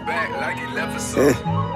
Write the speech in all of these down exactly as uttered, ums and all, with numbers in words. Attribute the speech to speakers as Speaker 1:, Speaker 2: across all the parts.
Speaker 1: Yeah,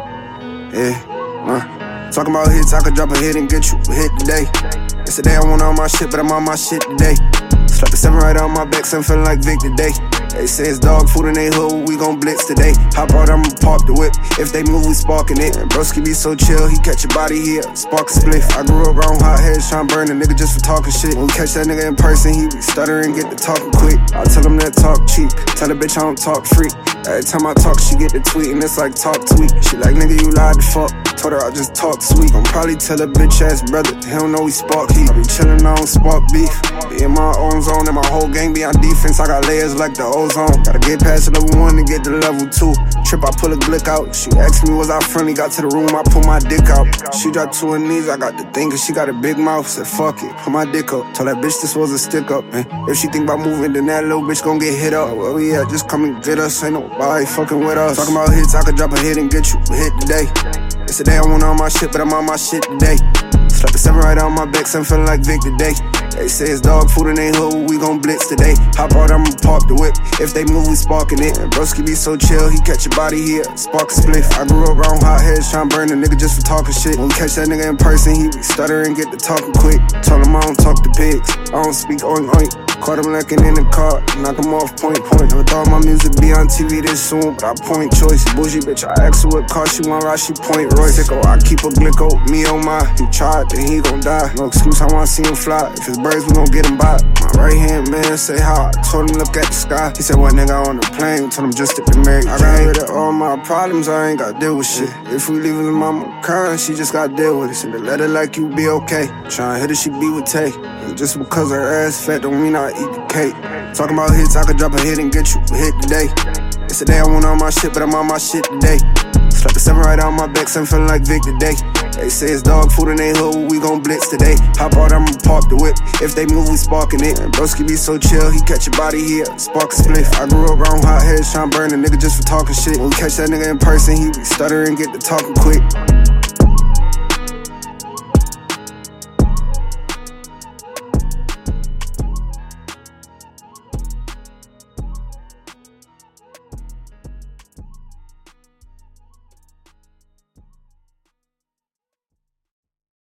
Speaker 1: yeah, uh. Talking about hits, I could drop a hit and get you a hit today. Yesterday I went on my shit, but I'm on my shit today. Slap a seven right on my back, so I'm feeling like Vic today. They say it's dog food in they hood, we gon' blitz today. Hop out, I'ma park the whip. If they move, we sparking it. And broski be so chill, he catch your body here, spark a spliff. I grew up around hot heads, tryna burn a nigga just for talking shit. When we catch that nigga in person, he be stuttering, get the talking quick. I tell him that talk cheap, tell the bitch I don't talk free. Every time I talk, she get the tweet, and it's like talk tweet. She like, nigga, you lied to fuck. Told her I just talk sweet. Gon' probably tell a bitch ass brother, he don't know we spark heat. I be chillin', I don't spark beef. Be in my own zone, and my whole gang be on defense. I got layers like the ozone. Gotta get past level one to get to level two. Trip, I pull a glick out. She asked me, was I friendly? Got to the room, I pull my dick out. She dropped to her knees, I got the thing, cause she got a big mouth. Said, fuck it, put my dick up. Told that bitch this was a stick up, man. If she think about moving, then that little bitch gon' get hit up. Well, yeah, just come and get us. Ain't nobody fucking with us. Talking about hits, I could drop a hit and get you a hit today. Yesterday I went on my shit, but I'm on my shit today. Slap a seven right on my back, so I'm feeling like Vic today. They say it's dog food in they hood, we gon' blitz today. Hop out, I'ma park the whip. If they move, we sparking it. And broski be so chill, he catch your body here, spark a spliff. I grew up around hot heads, tryna burn a nigga just for talking shit. When we catch that nigga in person, he be stuttering, get the talking quick. Told him I don't talk to pigs, I don't speak oink oink. Caught him lacking in the car, knock him off point point. Never thought my music be on T V this soon, but I point choice. Bougie bitch, I asked her what car she want, right? She point Royce. Sicko, I keep a glicko, me oh my. He tried, then he gon' die. No excuse, I wanna see him fly. If it's birds, we gon' get him by. My right hand man say hi. I told him look at the sky. He said, what nigga on the plane? Told him just to be married. I got rid of all my problems, I ain't got deal with shit. If we leave his mama crying, she just got deal with it. Send a letter like you be okay. Tryna hit her, she be with Tay. And just because her ass fat don't mean I eat the cake. Talking about hits, I could drop a hit and get you a hit today. Yesterday I went on my shit, but I'm on my shit today. Slap a seven right on my back, so I'm feeling like Vic today. They say it's dog food in they hood, we gon' blitz today. Hop out, I'ma park the whip. If they move, we sparking it. And broski be so chill, he catch your body here, spark a spliff. I grew up around hot heads, tryna burn a nigga just for talking shit. When we catch that nigga in person, he be stuttering, get the talking quick.